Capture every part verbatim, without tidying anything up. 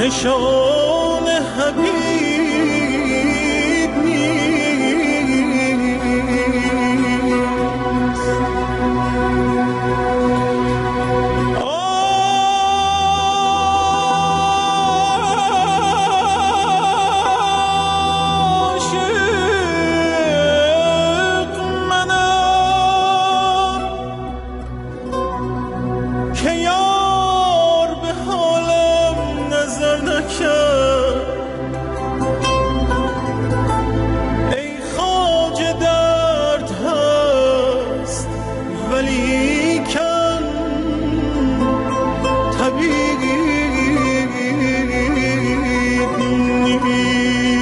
نشان حبیب نیست. عاشق منم که یار به حالم نظر نکرد. ای خواجه درد هست ولیکن طبیب نیست.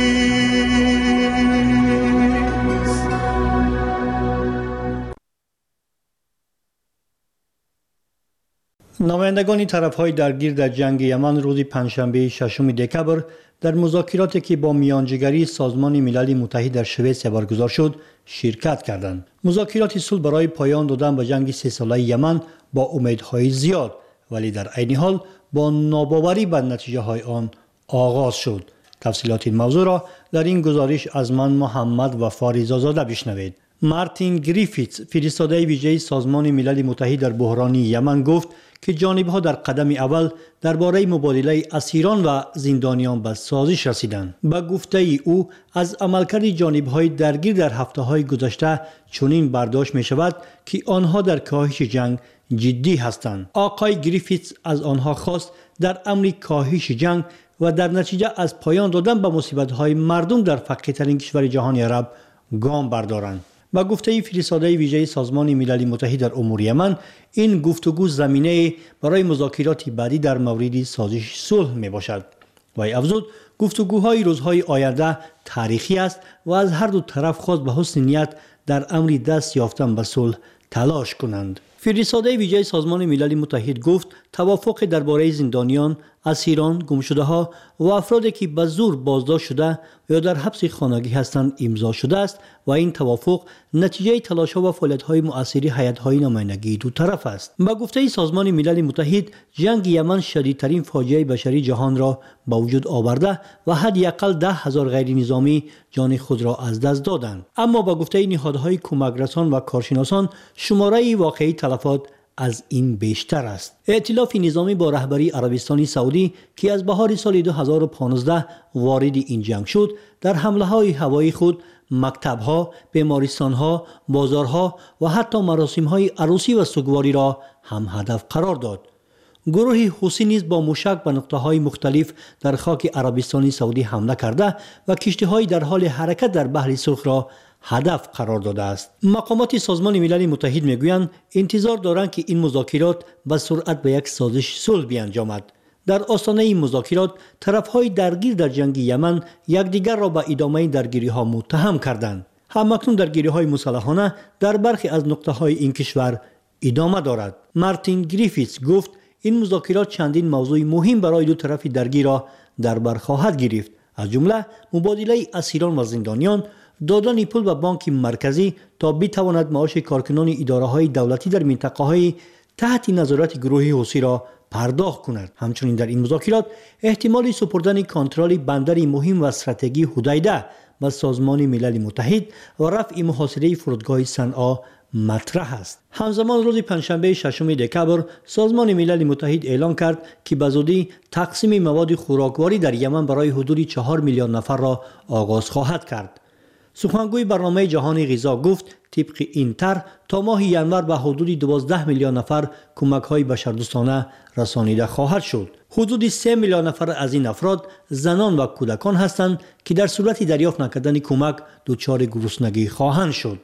نمایندگان طرف‌های درگیر در جنگ یمن روز پنجشنبه ششم دکبر در مذاکراتی که با میانجیگری سازمان ملل متحد در سوئیس برگزار شد شرکت کردند. مذاکرات صلح برای پایان دادن به جنگ سه ساله یمن با امیدهای زیاد ولی در عین حال با ناباوری به نتیجه های آن آغاز شد. تفصیلات این موضوع را در این گزارش از من محمد وفاری زاده بشنوید. مارتین گریفیتس فرستاده ویژه سازمان ملل متحد در بحران یمن گفت که جانب‌ها در قدم اول درباره مبادله اسیران و زندانیان به سازش رسیدند. به گفته او از عملکرد جانب‌های درگیر در هفته‌های گذشته چنین برداشت می‌شود که آنها در کاهش جنگ جدی هستند. آقای گریفیتس از آنها خواست در امر کاهش جنگ و در نتیجه از پایان دادن به مصیبت‌های مردم در فقیرترین کشور جهان عرب گام بردارند. با گفته فرستاده ویژه سازمان ملل متحد در امور یمن، این گفتگو زمینه برای مذاکرات بعدی در مورد سازش صلح می باشد. وی افزود گفتگوهای روزهای آینده تاریخی است و از هر دو طرف خواست به حسن نیت در امر دست یافتن به صلح تلاش کنند. فرستاده ویژه سازمان ملل متحد گفت توافق درباره زندانیان، اسیران، گمشده‌ها و افرادی که به زور بازداشت شده یا در حبس خانگی هستند امضا شده است و این توافق نتیجه تلاش‌ها و فعالیت‌های مؤثر هیئت‌های نمایندگی دو طرف است. با گفته سازمان ملل متحد جنگ یمن شدیدترین فاجعه بشری جهان را به وجود آورده و حداقل ده هزار غیر نظامی جان خود را از دست دادند. اما با گفته نهادهای کمک رسان و کارشناسان شماره واقعی تلفات از این بیشتر است. ائتلاف نظامی با رهبری عربستان سعودی که از بهار سال دو هزار و پانزده وارد این جنگ شد، در حمله های هوایی خود مکتب‌ها، بیمارستان‌ها، بازارها و حتی مراسم‌های عروسی و سوگواری را هم هدف قرار داد. گروه حوثی نیز با موشک به نقطه‌های مختلف در خاک عربستان سعودی حمله کرده و کشتی‌های در حال حرکت در بحر سرخ را هدف قرار داده است. مقامات سازمان ملل متحد میگویند انتظار دارند که این مذاکرات به سرعت به یک سازش صلح بیانجامد. در آستانه این مذاکرات طرف‌های درگیر در جنگ یمن یکدیگر را به ادامه درگیری‌ها متهم کردند. همکنون درگیری‌های مسلحانه در برخی از نقطه‌های این کشور ادامه دارد. مارتین گریفیتس گفت این مذاکرات چندین موضوع مهم برای دو طرف درگیر را در بر خواهد گرفت، از جمله مبادله اسیران و زندانیان، دادن پول به بانک مرکزی تا بتواند معاش کارکنان اداره‌های دولتی در منطقه‌های تحت نظارت گروه حوثی را پرداخت کند. همچنین در این مذاکرات احتمال سپردن کنترل بندری مهم و استراتژی حدیده به سازمان ملل متحد و رفع محاصره فرودگاه صنعا مطرح است. همزمان روز پنجشنبه ششم دکبر سازمان ملل متحد اعلام کرد که به زودی تقسیم مواد خوراکواری در یمن برای حدود چهار میلیون نفر را آغاز خواهد کرد. سخنگوی برنامه جهانی غذا گفت طبق این طرح تا ماه ژانویه به حدود دوازده میلیون نفر کمک‌های بشردوستانه رسانیده خواهد شد. حدود سه میلیون نفر از این افراد زنان و کودکان هستند که در صورت دریافت نکردن کمک دچار گرسنگی خواهند شد.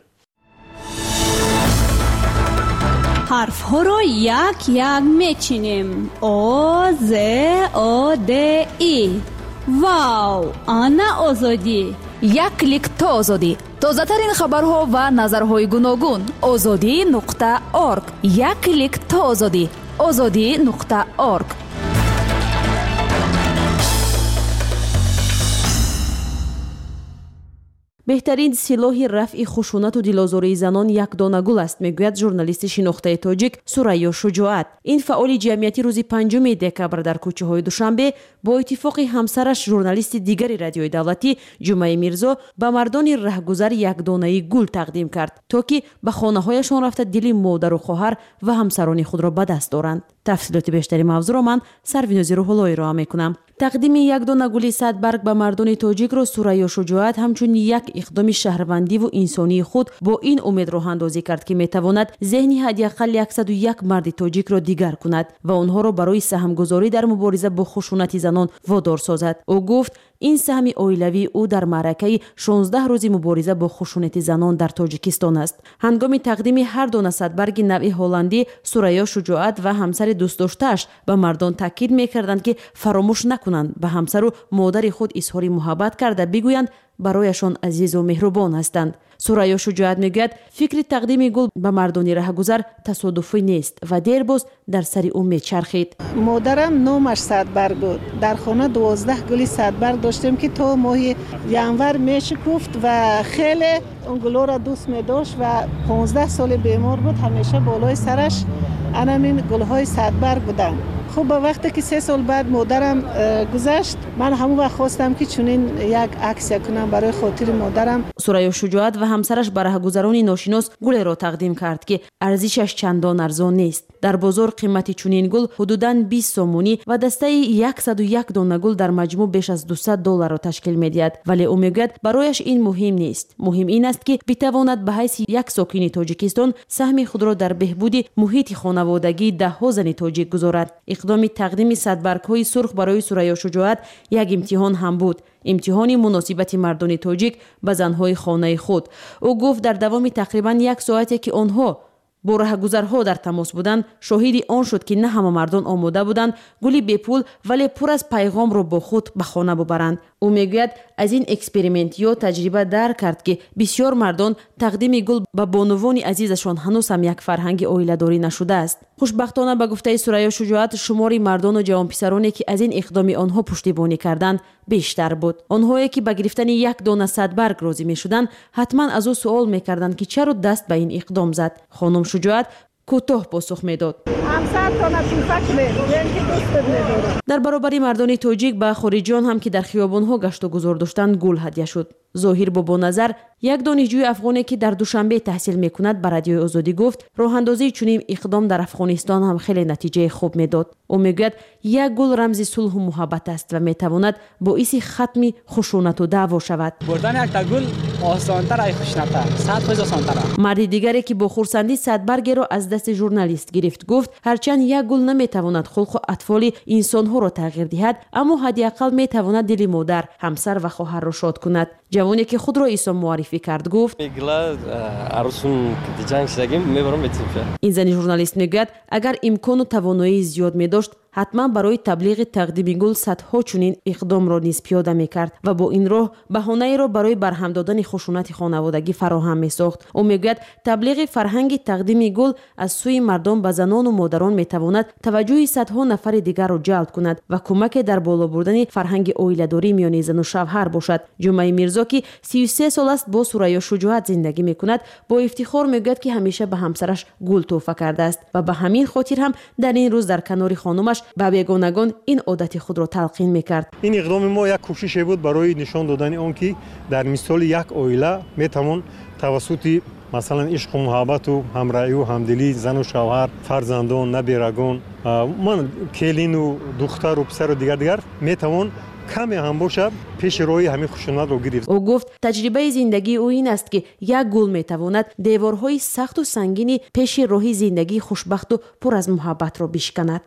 حرف ها را یک یک میچینیم. او ز او د ای. واو، آنا آزادی. یک کلیک تا آزادی. تازه ترین خبرها و نظرهای گوناگون. آزادی نقطه ارگ. یک کلیک تا آزادی. آزادی نقطه ارگ. беҳтарин силоҳи рафъи хушунату дилозории занон як дона гул аст, мегӯяд журналисти шинохтаи тоҷик Сурайё Шуҷоат. Ин фаъоли ҷамъияти рӯзи панҷуми декабр дар кӯчаҳои Душанбе бо иттифоқи ҳамсараш журналисти дигари радиои давлатӣ Ҷумаи Мирзо ба мардони раҳгузар якдонаи гул тақдим кард, то ки ба хонаҳояшон рафта дили модару хоҳар ва ҳамсарони худро ба даст доранд. тафсилоти бештари мавзӯъро ман Сарвинози Рӯҳулло ироа мекунам. тақдими як дона гули сад барг ба мардони тоҷикро Сурайё Шуҷоат ҳамчун як иқдоми шаҳрвандиву инсонии худ бо ин умед роҳандозӣ кард, ки метавонад зеҳни ҳадиақал яксаду як марди тоҷикро дигар кунад ва онҳоро барои саҳмгузорӣ дар мубориза бо хушунати занон водор созад. ӯ гуфт, ин саҳми оилавии ӯ дар маъракаи шонздаҳ рӯзи мубориза бо хушунати занон дар Тоҷикистон аст. ҳангоми тақдими ҳар дона садбарги навъи ҳолландӣ, Сурайё Шуҷоат ва ҳамсари дӯстдоштааш ба мардон таъкид мекарданд, ки фаромӯш накунанд ба ҳамсару модари худ изҳори муҳаббат карда бигӯянд барояшон азизу меҳрубон ҳастанд. Сурайё Шуҷоат мегӯяд, фикри тақдими гул ба мардони раҳгузар тасодуфӣ нест ва дербоз дар сари ӯ мечархид. модарам номаш садбарг буд. дар хона дувоздаҳ гули садбарг доштем, ки то моҳи январ мешикуфт ва хеле он гулоро дӯст медошт ва понздаҳ соли бемор буд. ҳамеша болои сараш анамин гулҳои садбарг буданд. хуб ба вақте ки се сол баъд модарам гузашт, ман ҳамон вақт хостам, ки чунин як аксия кунам барои хотири модарам. Сурайё Шуҷоат ва ҳамсараш ба раҳгузарони ношинос гулеро тақдим кард, ки арзишаш чандон арзон нест. дар бозор қимати чунин гул ҳудудан бист сомонӣ ва дастаи яксаду як дона гул дар маҷмӯъ беш аз дусад долларро ташкил медиҳад. вале ӯ мегӯяд, барояш ин муҳим нест. муҳим ин аст, ки битавонад ба ҳайси як сокини Тоҷикистон саҳми худро дар беҳбуди муҳити хонаводагии даҳҳо зани тоҷик гузорад. иқдоми тақдими садбаргҳои сурх барои Сурайё Шуҷоат як имтиҳон ҳам буд. имтиҳони муносибати мардони тоҷик ба занҳои хонаи худ. ӯ гуфт, дар давоми тақрибан як соате, ки онҳо бо раҳгузарҳо дар тамос буданд, шоҳиди он шуд, ки на ҳама мардон омода буданд гули бепул вале пур аз пайғомро бо худ ба хона бубаранд. ӯ мегӯяд, аз ин эксперимент ё таҷриба дарк кард, ки бисьёр мардон тақдими гул ба бонувони азизашон ҳанӯз ҳам як фарҳанги оиладорӣ нашудааст. хушбахтона ба гуфтаи Сурайё Шуҷоат, шумори мардону ҷавонписароне, ки аз ин иқдоми онҳо пуштибонӣ карданд, бештар буд. онҳое, ки ба гирифтани як дона садбарг розӣ мешуданд, ҳатман аз ӯ суол мекарданд, ки чаро даст ба ин иқдом зад. хонум Шуҷоат кӯтоҳ посух медод. дар баробари мардони тоҷик ба хориҷиён ҳам, ки дар хиёбонҳо гашту гузор доштанд, гул ҳадя шуд. зоҳир бобоназар, як донишҷӯи афғоне, ки дар Душанбе таҳсил мекунад, ба радиои Озодӣ гуфт, роҳандозии чунин иқдом дар Афғонистон ҳам хеле натиҷаи хуб медод. ӯ мегӯяд, як гул рамзи сулҳу муҳаббат аст ва метавонад боиси хатми хушунату даъво шавад. бурдан якта гул осонтар ай хушнатар, сад фоиз осонтар. марди дигаре, ки бо хурсандӣ садбаргеро аз дасти журналист гирифт, гуфт, ҳарчанд як гул наметавонад хулқу атфоли инсонҳоро тағйир диҳад, аммо ҳадиақал метавонад дили модар, ҳамсар ва хоҳарро шод кунад. ҷавоне, ки худро Исо муаррифӣ кард, гуфт, ин зани журналист мегӯяд, агар имкону тавоноии зиёд медошт, ҳатман барои таблиғи тақдими гул садҳо чунин иқдомро низ пиёда мекард ва бо ин роҳ баҳонаеро барои барҳам додани хушунати хонаводагӣ фароҳам месохт. ӯ мегӯяд, таблиғи фарҳанги тақдими гул аз сӯи мардон ба занону модарон метавонад таваҷҷӯҳи садҳо нафари дигарро ҷалб кунад ва кӯмаке дар боло бурдани фарҳанги оиладорӣ миёни зану шавҳар бошад. Ҷумаи Мирзо, ки си و سه сол аст бо Сурайё Шуҷоат зиндагӣ мекунад, бо ифтихор мегӯяд, ки ҳамеша ба ҳамсараш гул тӯҳфа кардааст ва ба ҳамин хотир ҳам дар ин рӯз дар канори хонумаш ба бегонагон ин одати худро талқин мекард. ин иқдоми мо як кӯшише буд барои нишон додани он, ки дар мисоли як оила метавон тавассути масалан ишқу муҳаббату ҳамраҳию ҳамдилӣ зану шавҳар, фарзандон, набирагон, ман келину духтару писару дигар дигар метавон каме ҳам бошад пеши роҳи ҳамин хушунатро гирифт. ӯ гуфт, таҷрибаи зиндагии ӯ ин аст, ки як гул метавонад деворҳои сахту сангини пеши роҳи зиндагии хушбахту пур аз муҳаббатро бишканад.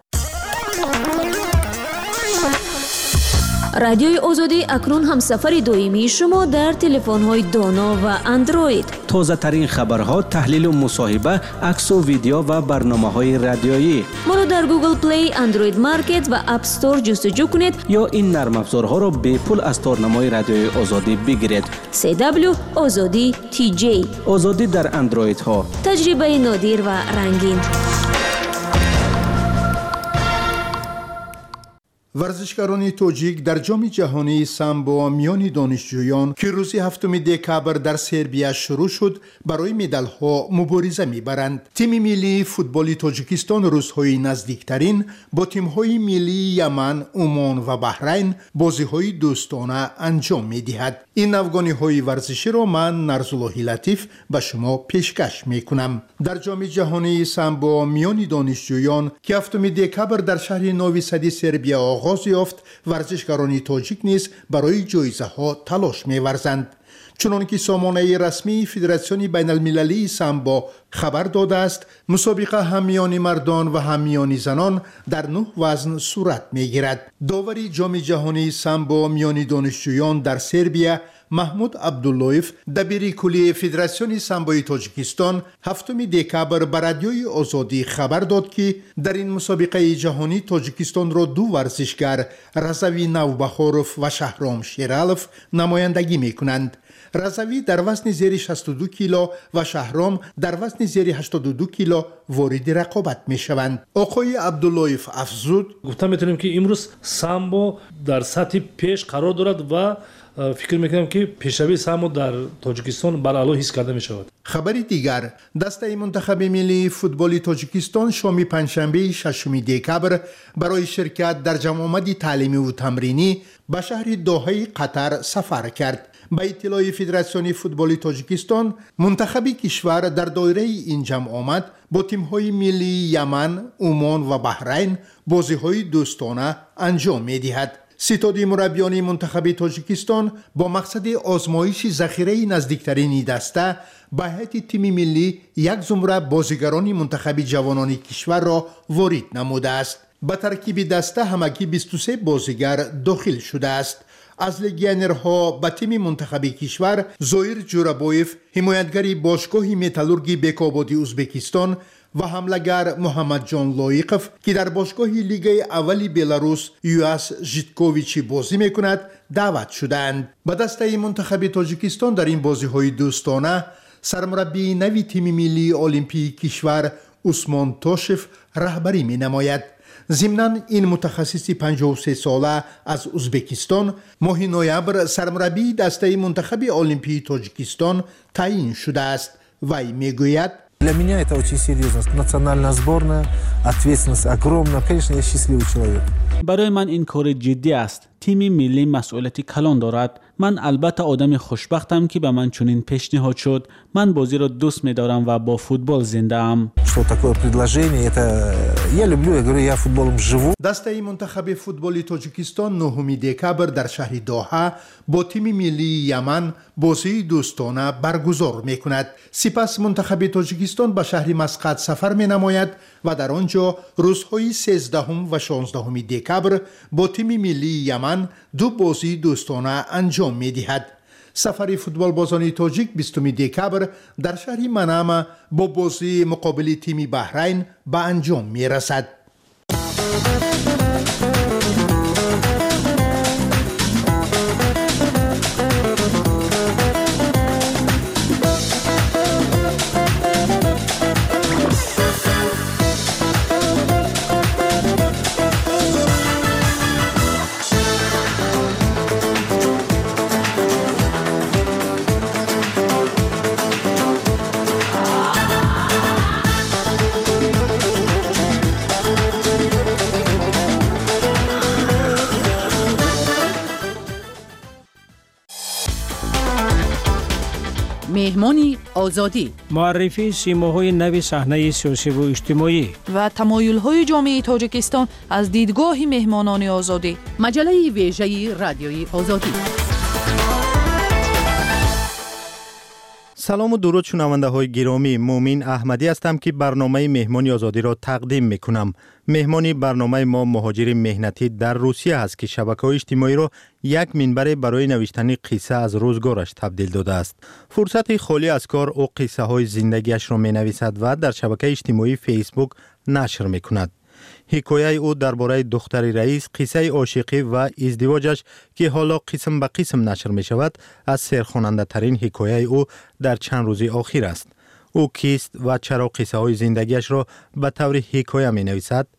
радиои Озодӣ акнун ҳамсафари доимии шумо дар телефонҳои доно ва андроид. тозатарин хабарҳо, таҳлилу мусоҳиба, аксу видео ва барномаҳои радиоӣ. моро дар Google Play, Android Market ва App Store ҷустуҷӯ кунед ё ин нармафзорҳоро бепул аз торнамои радиои Озодӣ бигиред. си дабл ю Озодӣ ти ҷей. Озодӣ дар андроидҳо. таҷрибаи нодир ва рангин. ورزشکاران توجیک در جام جهانی سامبو میان دانشجویان که روز هفتم دکبر در سربیا شروع شد برای مدال ها مبارزه میبرند. تیم ملی فوتبال تاجیکستان روزهای نزدیکترین با تیم های ملی یمن، عمان و بحرین بازی های دوستانه انجام میدهد. این افغانی های ورزشی را من نرزالله لطیف به شما پیشکش میکنم. در جام جهانی سامبو میان دانشجویان که هفتم دکبر در شهر نوی سدی سربیا آغاز یافت، ورزشکاران تاجیک نیز برای جایزه ها تلاش می‌ورزند. چنانکه سامانه رسمی فدراسیون بین المللی سامبو خبر داده است، مسابقه هم میان مردان و هم میان زنان در نه وزن صورت میگیرد. داوری جام جهانی سامبو میان دانشجویان در سربیا محمود عبداللهیف دبیری کلی فدراسیون سامبوی تاجیکستان هفتم دکبر بر رادیوی آزادی خبر داد که در این مسابقه جهانی تاجیکستان را دو ورزشگر رضوی نوبخاروف و شهرام شیرالف نمایندگی میکنند. رضوی در وزن زیر شصت و دو کیلو و شهرام در وزن زیر هشتاد و دو کیلو وارد رقابت می شوند. آقای عبداللهیف افزود: گفتم میتونیم که امروز سامبو در سطح پیش قرار دارد و فکر میکنم که پیشروی سامبو در تاجیکستان بالا حس کرده می شود. خبری دیگر، دسته منتخب ملی فوتبال تاجیکستان شام پنجشنبه ششم دکبر برای شرکت در جمع آمدی تعلیمی و تمرینی به شهر دوحه قطر سفر کرد. به اطلاع فدراسیون فوتبال تاجیکستان، منتخب کشور در دایره این جمع آمد با تیم‌های ملی یمن، عمان و بحرین بازی‌های دوستانه انجام می‌دهد. ستاد مربیان منتخب تاجیکستان با مقصد آزمایش ذخیره نزدیکترین دسته به هیئت تیم ملی یک زمره بازیگران منتخب جوانان کشور را وارد نموده است. به ترکیب دسته همگی بیست و سه بازیگر داخل شده است. از لگیونرها به تیم منتخب کشور زویر جورابویف، حمایتگر باشگاه متالورگی بیکابادی ازبکستان و حملگر محمد جان لایقف که در باشگاه لیگ اولی بلاروس یواس ژیتکوویچی بازی میکند دعوت شدند. به دسته منتخب تاجیکستان در این بازی های دوستانه سرمربی نوی تیم ملی المپی کشور عثمان توشف رهبری می نماید. ضمناً این متخصص پنجاه و سه ساله از ازبکستان ماه نوامبر سرمربی دسته منتخب المپی تاجیکستان تعیین شده است. وی میگوید: Для меня это очень серьезно. Национальная сборная, ответственность огромная. Конечно, я счастливый человек. برای من این کار جدی است. تیم ملی مسئولیت کلان دارد. من البته آدم خوشبختم که به من چنین پیشنهاد شد. من بازی را دوست می‌دارم و با فوتبال زنده ام. Что такое предложение? Это я люблю, я говорю, я футболом живу. دسته منتخب فوتبال تاجیکستان نهم دکبر در شهر دوحه با تیم ملی یمن بازی دوستانه برگزار می‌کند. سپس منتخب تاجیکستان به شهر مسقط سفر می‌نماید و در آنجا روزهای سیزدهم و شانزدهم دکبر با تیم ملی یمن دو بازی دوستانه انجام می‌دهد. سفر فوتبال بازان تاجیک بیستم دکبر در شهر منامه با بازی مقابل تیم بحرین به انجام می‌رسد. مهمانی آزادی، معرفی سیماهای نوی صحنه سیاسی و اجتماعی و تمایل‌های جامعه تاجیکستان از دیدگاه مهمانان آزادی. مجله ویژه رادیوی آزادی. سلام و درود شنونده های گرامی، مومین احمدی هستم که برنامه مهمانی آزادی را تقدیم می کنم. مهمانی برنامه ما مهاجر مهنتی در روسیه است که شبکه‌های اجتماعی را یک منبر برای نوشتن قصه از روزگارش تبدیل داده است. فرصت خالی از کار او قصه های زندگیش را می نویسد و در شبکه اجتماعی فیسبوک نشر می کند. حکایه او درباره دختر رئیس، قصه عاشقی و ازدواجش که حالا قسم به قسم نشر می شود، از سرخواننده ترین حکایه او در چند روز اخیر است. او کیست و چرا قصه های زندگیش را به طور حکایه می نویسد؟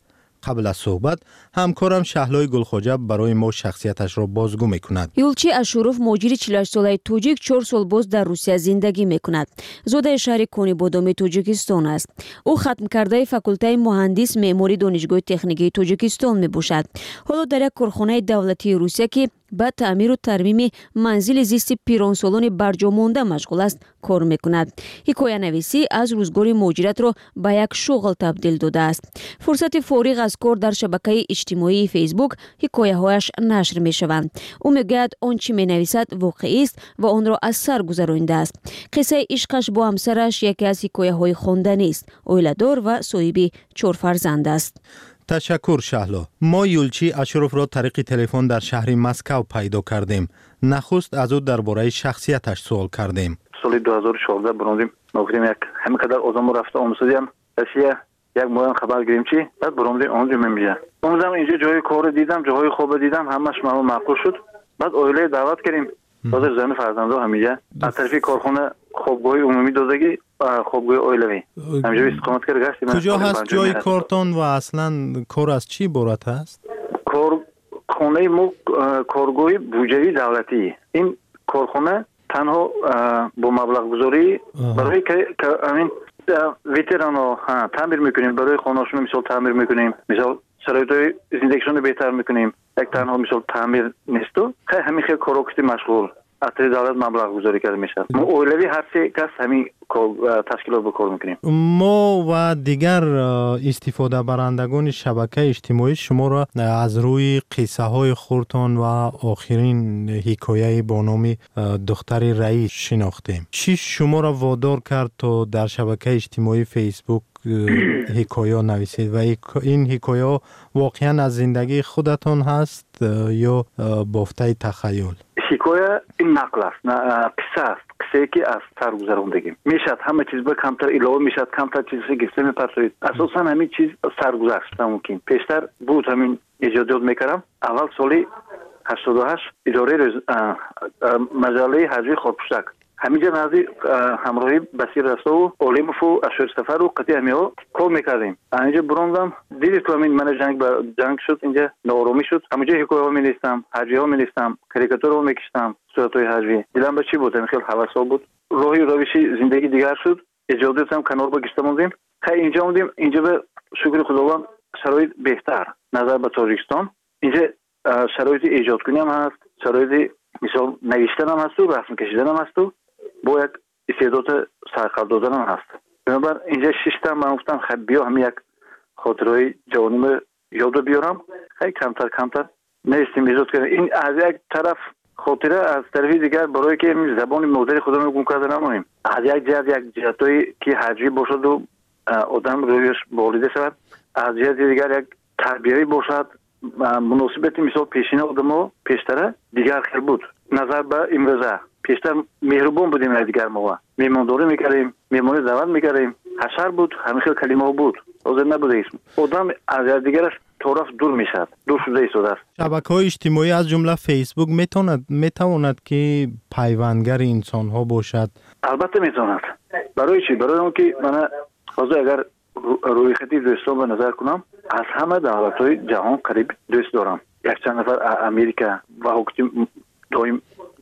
قبل از صحبت همکارم شهلای گلخواجه برای ما شخصیتش را بازگو میکند. یولچی اشوروف مهاجر چهل و هشت ساله توجیک چهار سال باز در روسیه زندگی میکند. زاده شهر کونی بادام توجیکستان است. او ختم کرده فاکولته مهندس معماری دانشگاه تکنیکی توجیکستان میباشد. حالا در یک کارخانه دولتی روسیه که با تعمیر و ترمیم منزل زیست پیرانسالان برجا مانده مشغول است کار میکند. حکایه نویسی از روزگار مهاجرت را به یک شغل تبدیل داده است. فرصت فارغ از کار در شبکه اجتماعی فیسبوک حکایه هایش نشر می شوند. او میگوید آنچه می نویسد واقعی است و آن را از سر گذرانده است. قصه عشقش با همسرش یکی از حکایه های خواندنی است. اویله‌دار و صاحب چهار فرزند است. تشکر شهلا. ما یولچی اشرف را طریق تلفن در شهر مسکو پیدا کردیم. نخست از او درباره شخصیتش سوال کردیم. سال دو هزار و چهارده برآمدیم. نگفتیم یک همینقدر آدم رفته آموزیدیم. اسیا یک ماه خبر گرفتیم چی؟ بعد برآمدیم اونجا میمیه. اونجا اینجا جای کار دیدم، جای خوب دیدم، همش ما معقول شد. بعد اویله دعوت کردیم. حاضر زن فرزندو همیشه از طرف کارخانه خوابگاه عمومی دادگی خوابگاه اویلوی همینجا استقامت کرده گشتیم. کجا هست جای کارتون و اصلا کار از چی عبارت است؟ کار خانه مو کارگاه بودجه دولتی. این کارخانه تنها با مبلغ گذاری برای که همین ویترانو تعمیر میکنیم، برای خانه‌شون مثال تعمیر میکنیم، مثال شرایط زندگیشون بهتر میکنیم. یک تنها مثال تعمیر نیست و خیلی همین خیلی کاراکتی مشغول اتری دولت مبلغ گذاری کرده میشه. ما اولوی هر سه کس همین تشکیلات به کار میکنیم. ما و دیگر استفاده برندگان شبکه اجتماعی شما را از روی قصه های خورتان و آخرین حکایه با نام دختر رئیس شناختیم. چی شما را وادار کرد تا در شبکه اجتماعی فیسبوک حکایه نویسید و این حکایه واقعا از زندگی خودتان هست یا بافته تخیل؟ حکایه این نقل است، قصه است، قصه که از سر گذراندگی میشد. همه چیز به کمتر علاوه میشد، کمتر چیزی گفته میپرسید. اساسا همین چیز سرگذشت ممکن. پیشتر بود همین ایجادات میکردم. اول سالی هشتاد و هشت اداره مجله حجوی خودپوشک همینجا نزدیک همراهی بسیر رسا و اولیموف و اشور سفر و قطعی همیه کار میکردیم. اینجا براندم دیدید که همین من جنگ با جنگ شد، اینجا نارامی شد. همینجا حکایه ها می‌نویسم، حجی ها می‌نویسم، کاریکاتور ها می‌کشتم، صورت‌های حجی. دیدم به چی بود؟ خیلی هوسا بود. راهی روشی زندگی دیگر شد. اجازه هم کنار با گشتم اومدیم. خیلی اینجا اومدیم. اینجا به شکر خداوند شرایط بهتر نظر به تاجیکستان. اینجا شرایط ایجاد کنی هم هست، شرایط مثال نوشتن هم هست و رسم کشیدن هم هست و با یک استعداد سرقلب دادن هم هست. بنابر اینجا شش تا من گفتم خیلی بیا هم یک خاطرهای جوانیم یاد بیارم. خیلی کمتر کمتر نیستیم ایجاد کردن. این از یک طرف خاطره، از طرف دیگر برای که زبان مادری خودمون گم کرده نمونیم. از یک جهت یک جهتایی که حجی باشد و آدم رویش بالیده شود، از جهت دیگر یک تربیتی باشد. مناسبت مثال پیشین آدم‌ها پیشتره دیگر خیلی بود. نظر به امروزه پیشتر مهربان بودیم دیگر ما. میمانداری میکردیم، میمانی دعوت میکردیم. حشر بود، همین خیلی کلمه ها بود. حاضر نبوده اسم. آدم از دیگرش طرف دور میشد. دور شده ایستاده است. شبکه‌های اجتماعی از جمله فیسبوک میتواند میتواند که پیوندگر انسان ها باشد. البته میتواند. برای چی؟ برای اون که من حاضر اگر روی خطی دوستان به نظر کنم، از همه دولت‌های جهان قریب دوست دارم. یک چند نفر امریکا و حکومت دائم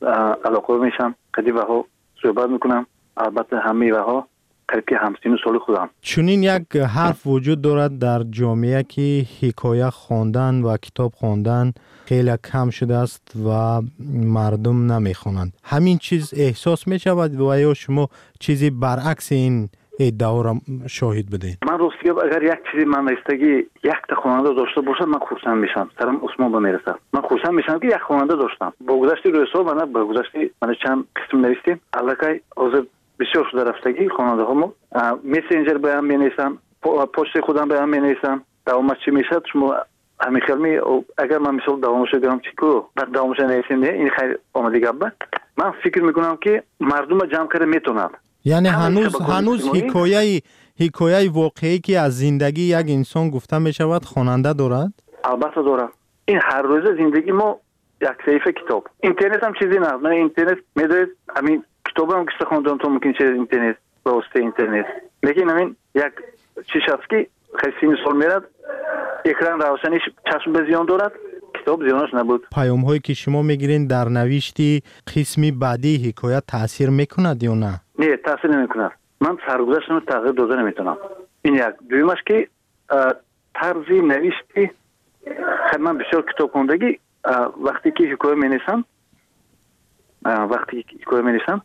علاقه میشم، قدیم ها صحبت میکنم. البته همه ها قریب که همسین سال خودم. چنین یک حرف وجود دارد در جامعه که حکایه خواندن و کتاب خواندن خیلی کم شده است و مردم نمیخوانند. همین چیز احساس میشود و یا شما چیزی برعکس این ادعا را شاهد بدین؟ من راستی اگر یک چیزی من استگی یک تا خواننده داشته باشم من خرسند میشم. سرم عثمان به میرسه. من خرسند میشم که یک خواننده داشتم. با گذشت روزها من با گذشت من چند قسم نوشتیم. الکی از بسیار شده رفتگی خواننده هامو مسنجر به هم مینویسم، پست خودم به هم مینویسم. دوامش چی میشه شما همین خیلی اگر من مثال دوامش گرام چیکو بعد دوامش نویسیم این خیلی آماده گبه. من فکر میکنم که مردم جمع کرده میتونن. یعنی هنوز هنوز حکایه حکایه واقعی که از زندگی یک انسان گفته می شود خواننده دارد؟ البته دارد. این هر روز زندگی ما یک صفحه کتاب. اینترنت هم چیزی نه. من اینترنت میدونید همین کتاب هم که خوندم تو ممکن چه اینترنت با واسطه اینترنت. لیکن همین یک چیز است که خیلی سال میرد اکران روشنیش چشم به زیان دارد، کتاب زیانش نبود. پیام هایی که شما میگیرین در نوشتی قسمی بعدی حکایت تاثیر میکند یا نه؟ نه تاثیر نمیکند. من سرگذشتم تغییر داده نمیتونم. این یک. دویمش که طرز نوشتی خیلی من بسیار کتاب خوندگی وقتی که حکایت مینویسم وقتی که حکایت مینویسم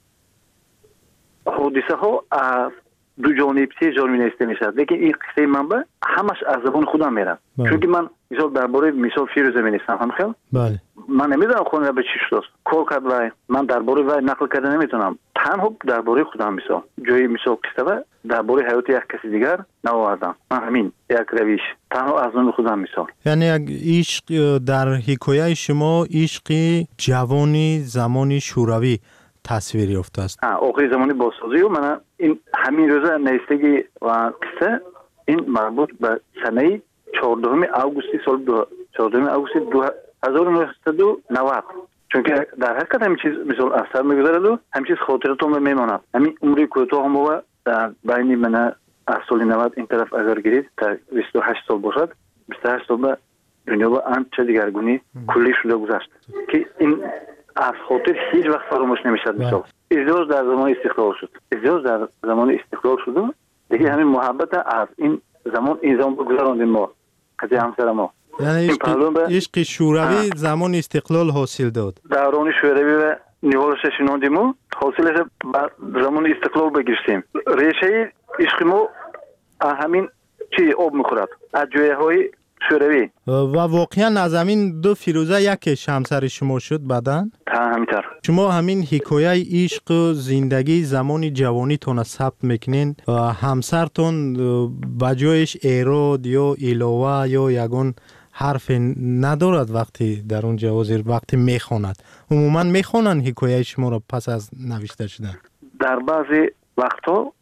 حادثه ها دو جانب سه جانب نوشته میشد، لیکن این قصه منبع همش از زبان خودم میرم. چون که من مثال درباره مثال فیروزه مینویسم هم خیلی بله من نمیدونم خونه به چی شد کار کرد و من درباره وای نقل کرده نمیتونم، تنها درباره خودم مثال جای مثال قصه و درباره حیات یک کسی دیگر نوردم. من همین یک رویش تنها از اون خودم مثال. یعنی یک عشق در حکایت شما عشق جوانی زمانی شوروی تصویر یافته است. آخری زمانی بازسازی و من این همین روزه نوشتگی و قصه این مربوط به سنه چهاردهم آگوست سال چهاردهم آگوست هزار و نهصد و نود. چون که در حقیقت همین چیز مثل اثر میگذارد و همین چیز خاطراتم میماند. همین عمری کوتاه هم و بین من از سال نود این طرف اگر گیرید تا بیست و هشت سال باشد، بیست و هشت سال به دنیا با آنچه دیگرگونی کلی شده گذشت که این از خاطر هیچ وقت فراموش نمیشد. مثال ازدواج در زمان استقلال شد، ازدواج در زمان استقلال شد و دیگه همین محبت از این زمان این زمان بگذراندیم ما از همسر ما. یعنی عشق شوروی زمان استقلال حاصل داد. دوران شوروی و نیولش شناندیم و حاصلش زمان استقلال بگیریم. ریشه عشق ما همین چی آب میخورد از جایه های شوروی و واقعا از همین دو فیروزه یکیش همسر شما شد بعداً؟ همینطور. شما همین حکایت عشق و زندگی زمانی جوانی تون ثبت میکنین و همسرتون بجایش ایراد یا علاوه یا یگون حرف ندارد وقتی در اون جوازیر وقتی میخواند عموما میخوانن حکایت شما را پس از نوشته شدن؟ در بعضی وقتا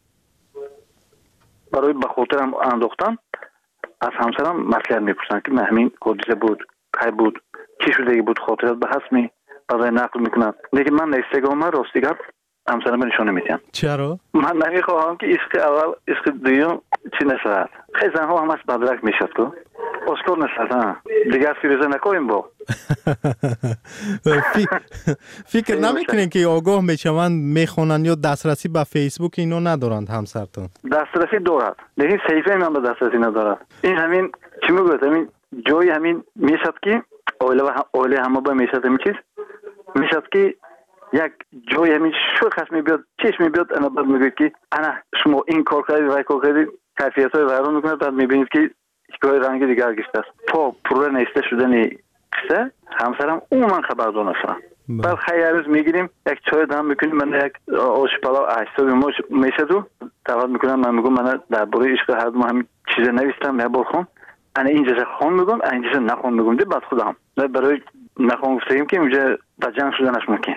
برای به خاطرم انداختن از همسرم مطلب میپرسن که من همین حادثه بود کی بود چی شده بود خاطرات به حسمی برای نقل میکنن، لیکن من نوشتگام راستیگر همسرم نشون نمیدم. چرا؟ من نمیخواهم که عشق اول عشق دوم چی نشود. خیلی زنها همش بدرک میشد که اسکار نشد دیگر فیروزه نکنیم با فکر نمیکنین که آگاه میشوند میخونن یا دسترسی به فیسبوک اینو ندارند همسرتون؟ دسترسی دارد لیکن صحیفه من به دسترسی ندارد. این همین چی میگوید همین جای همین میشد که اوله و اوله همه با میشد همین چیز میشد که یک جای همین شوخش میبیاد چیش میبیاد انا بعد میگوید که انا شما این کار کردید و کار کردید کیفیت های ویران میکنه بعد میبینید که حکای رنگ دیگر گشته است. تا پروره نیسته شدن قصه همسرم اون من خبردار نشدم. بعد خیلی روز میگیریم یک چای دم میکنیم من یک آش پلاو اجسابی ما میشد و دعوت میکنم من میگم من درباره عشق هر ما همین چیز نوشتم نبال خون انا اینجا خون میگم اینجا نخون میگم دی بعد خودم برای نخون گفتیم که اینجا با جنگ شدنش ممکنه.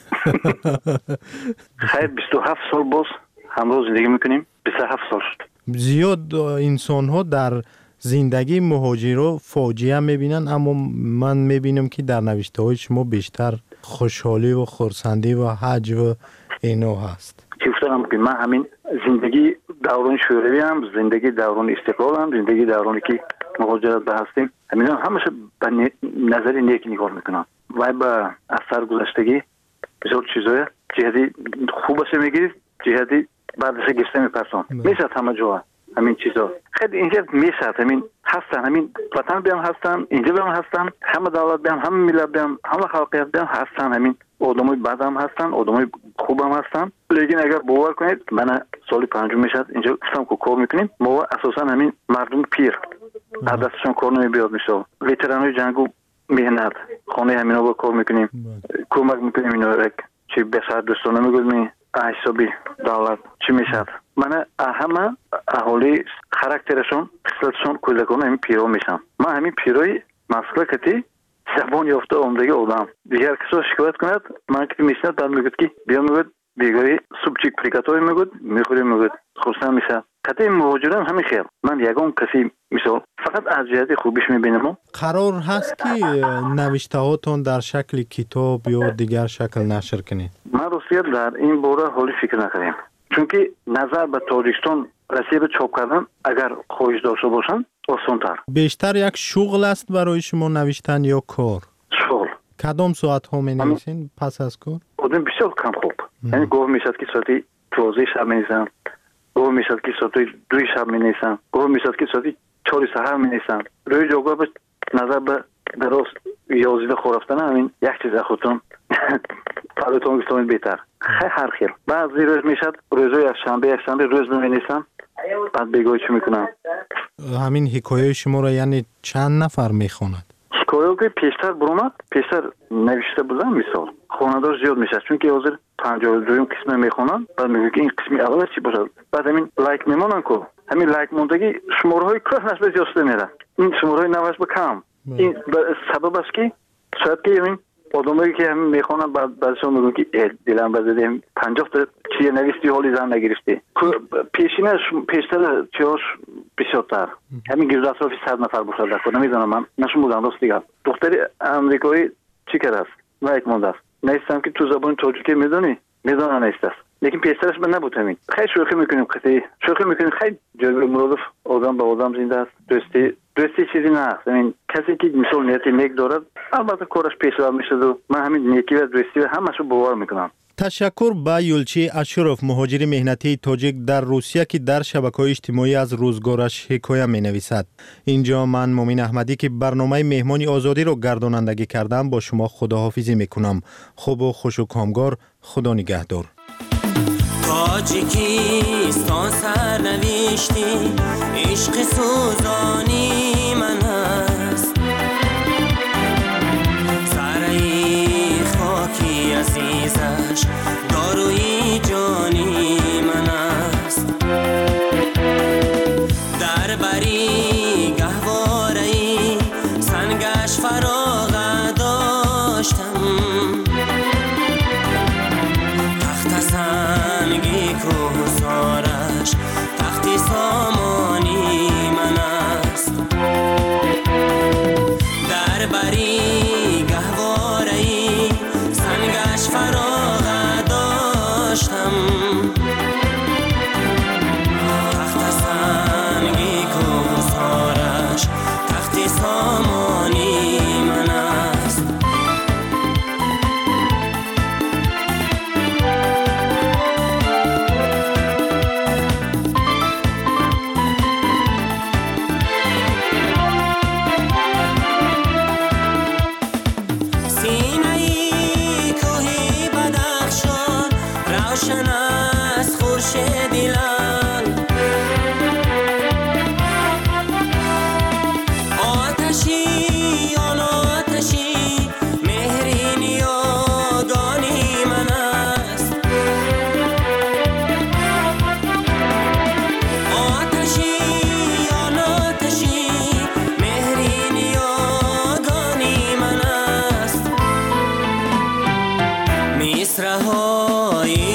خیلی بیست و هفت سال باز همراه زندگی میکنیم. بیست و هفت سال شد. زیاد انسان ها در زندگی مهاجرا فاجعه میبینن، اما من میبینم که در نوشته های شما بیشتر خوشحالی و خرسندی و حج و اینا هست. چی گفتم که من همین زندگی دوران شوروی هم، زندگی دوران استقلال هم، زندگی دورانی که مهاجرت به هستیم همین هم همش به نظر نیک نگاه میکنم و به اثر گذشتگی بسیار چیزای جهتی خوبش میگیرید جهتی بعدش گشته میپرسان میشد همه جا همین چیزا خیلی اینجا میشد همین هستن همین وطن بیام هستن اینجا بیام هستن همه دولت بیام همه ملت بیام همه خلقیت بیام هستن همین آدمای بد هم هستن آدمای خوب هم هستن. لیکن اگر باور کنید من سال پنجم میشد اینجا گفتم که کار میکنیم ما اساسا همین مردم پیر از دستشون کار نمیبیاد میشه ویترانای جنگو مهنت خانه همینا با کار میکنیم کمک میکنیم اینا رک چی بسر دوستانه میگوزمی احسابی دولت چی میشد من همه احالی خرکترشون خصلتشون کودکان همین پیرو میشن. من همین پیروی مسئله کتی زبان یافته عمدگی آدم دیگر کسا شکایت کند من که میشند بعد میگوید که بیا میگوید بیگاری سوپچیک پریکاتوی میگوید میخوری میگوید خورسن میشه کتی مهاجران همین خیل من یکم کسی مثال فقط از جهت خوبیش میبینم. قرار هست که نوشته هاتون در شکل کتاب یا دیگر شکل نشر کنید؟ من راستیت در این باره حالی فکر نکردیم چون که نظر به تاجیکستان رسیه به چاپ کردن اگر خواهش داشته باشن آسان‌تر. بیشتر یک شغل است برای شما نوشتن یا کار؟ شغل. کدام ساعت ها می نویسین پس از کار؟ آدم بسیار کم خوب. یعنی گوه میشد که ساعتی دوازده شب می نویسم. گوه میشد که ساعتی دو شب می نویسم. گوه میشد که ساعتی چهار سحر می نویسم. روی جوگا به نظر به دراز یازده خور رفتن همین یک چیز خودتون پلوتون گفتم بهتر. هر خیر. بعضی روز میشد روزای یک شنبه یک شنبه روز می نویسم. بعد بگوی چی میکنم. همین حکایه شما را یعنی چند نفر میخواند؟ حکایه که پیشتر برومد پیشتر نوشته بودم مثال خواندار زیاد میشه چون که حاضر پنجاه و دوم قسم میخونن بعد میگه که این قسمی اول چی باشه بعد همین لایک میمونن کو همین لایک موندگی شماره های کلاس نسبت زیاد میره این شماره های نوش به کم این سبب است که شاید که این آدمایی که همین میخونن بعد بعدشون میگن که دلم بزدیم پنجاه تا چیه نویستی حالی زن نگرفتی پیشینش پیشتر چهارش بسیارتر همین گرد اطرافی صد نفر باشه در کنه نمیدونم من نشون بودم راست دیگه دختری امریکایی چی کرده است لایک مونده است نیستم که تو زبان تاجیکی میدونی میدونم نیست است لیکن پیشترش من نبود همین خیلی شوخی میکنیم قطعی شوخی میکنیم خیلی جالب مرادف آدم با آدم زنده است دوستی دوستی چیزی نه است همین کسی که مثال نیتی نیک دارد البته کارش پیش رفت میشه و من همین نیکی و دوستی و همه‌شو باور میکنم. تشکر به یولچی اشرف مهاجر مهنتی تاجیک در روسیه که در شبکه‌های اجتماعی از روزگارش حکایه می‌نویسد. اینجا من مومین احمدی که برنامه مهمانی آزادی را گردانندگی کردم با شما خداحافظی میکنم. خوب و خوش و کامگار. خدا نگهدار. تاجیکستان سرنوشتی عشق سوزانی من است سرای خاکی عزیزش داروی جانی من است در بری گهواره‌ای سنگش فراغ داشتم تخت سنگی کوهسارش تختی سامانی من است در بری گهواره‌ای سنگش فراغ داشتم تخت سنگی کوهسارش تختی سامانی من است روشن از خورشید لال آتشی آن آتشی مهرین یادانی من است آتشی آن آتشی مهرین یادانی من است مصرهای